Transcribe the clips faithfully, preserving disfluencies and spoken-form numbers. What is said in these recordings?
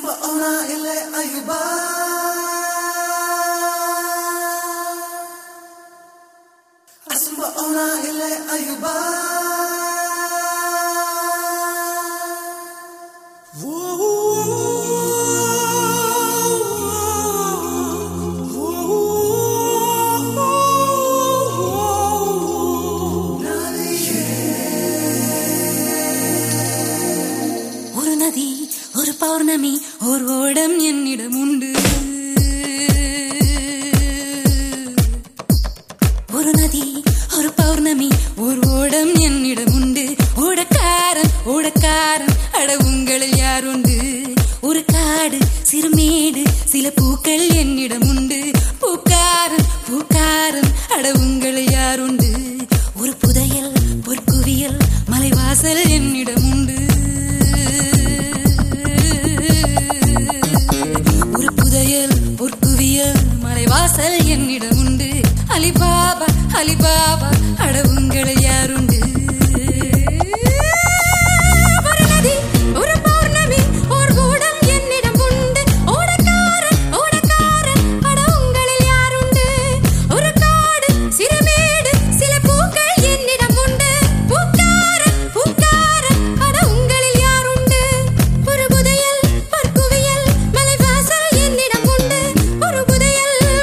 Asumba ona ile ayuba Asumba ona ile ayuba ஒரு பௌர்ணமி ஒரு ஓடம் என்னிடம் உண்டு ஒரு நதி ஒரு பௌர்ணமி ஒரு ஓடம் என்னிடம் உண்டு ஓடக்காரன் ஓடக்காரன் அட உங்களில் யார் உண்டு ஒரு காடு சிறுமேடு சில பூக்கள் என்னிடம் உண்டு பூக்காரன் பூக்காரன் அட உங்களில் யார் உண்டு ஒரு புதையல் பொற்குவியல் மலைவாசல் என்னிடம் உண்டு மலைவாசல் என்னிடம் உண்டு அலிபாபா அலிபாபா அட உங்களை யாருண்டு ஒரு நதி ஒரு பௌர்ணமி ஒரு கூடம் என்னிடம் உண்டு ஓடக்காரன் ஓடக்காரன் அட உங்களில் யாருண்டு ஒரு காடு சிறுமேடு சில பூக்கள் என்னிடம் உண்டு பூக்காரன் பூக்காரன் அட உங்களில் யாருண்டு ஒரு புதையல் பொற்குவியல் மலைவாசல் என்னிடம் உண்டு ஒரு புதையல்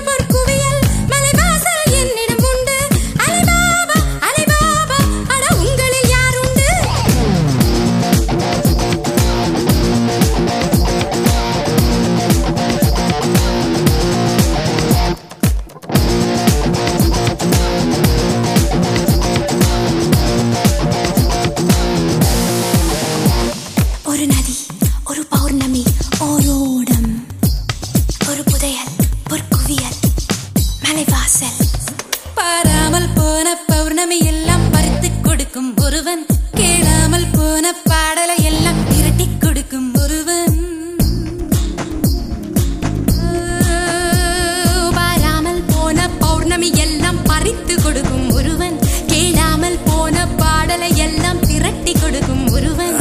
ஒரு நதி ஒரு பௌர்ணமி ஓரோடம் ஒரு புதையல் பொற்குவியல் மலைவாசல் பாராமல் போன பௌர்ணமி எல்லாம் பறித்து கொடுக்கும் ஒருவன் கேளாமல் போன பாடலை எல்லாம் திரட்டி கொடுக்கும் ஒருவன் பாராமல் போன பௌர்ணமி எல்லாம் பறித்து கொடுக்கும் ஒருவன் கேளாமல் போன பாடலை எல்லாம் திரட்டி கொடுக்கும் ஒருவன்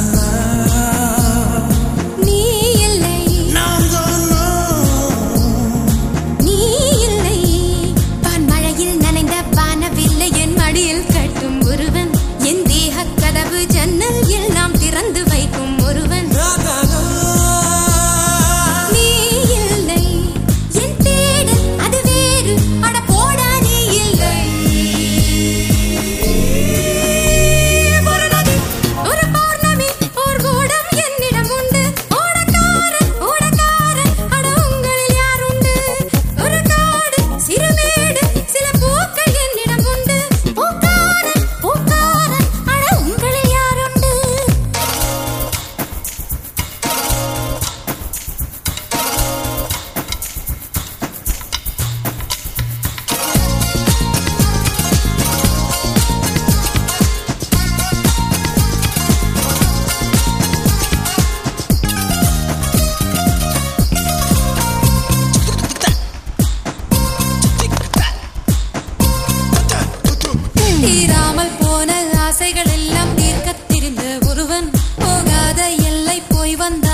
தீராமல் போன ஆசைகள் எல்லாம் தீர்க்கத் தெரிந்த ஒருவன் போகாத எல்லை போய் வந்த